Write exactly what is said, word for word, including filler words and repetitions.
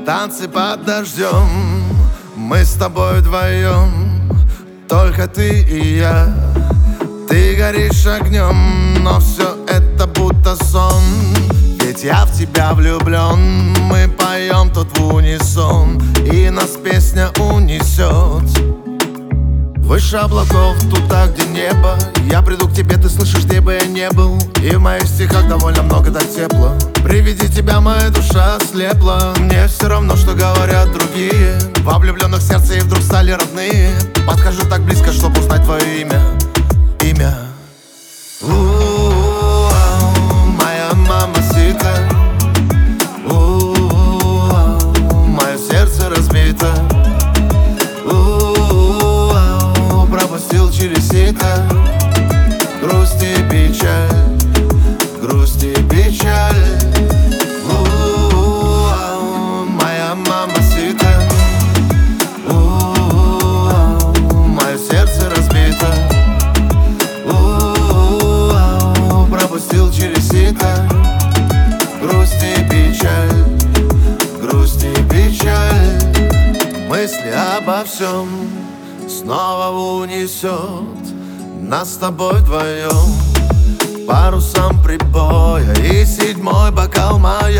танцы под дождем. Мы с тобой вдвоем, только ты и я. Ты горишь огнем, но все это будто сон. Ведь я в тебя влюблен. Мы поем тут в унисон, и нас песня унесет выше облаков, туда, где небо. Я приду к тебе, ты слышишь, где бы я не был. И в моих стихах довольно много, так тепло. При виде тебя моя душа слепла. Мне все равно, что говорят другие. Во влюбленных сердце и вдруг стали родные. Подхожу так близко, чтобы узнать твое имя. Имя. У-у-у, моя мамасита. У-у-у, мое сердце разбито. Пропустил через сито грусть и печаль, грусть и печаль. У-у-у, моя мамасита. У-у-у, мое сердце разбито. У-у-у, пропустил через сито грусть и печаль, грусть и печаль. Мысли обо всем снова унесет нас с тобой вдвоем парусом прибоя. И седьмой бокал моем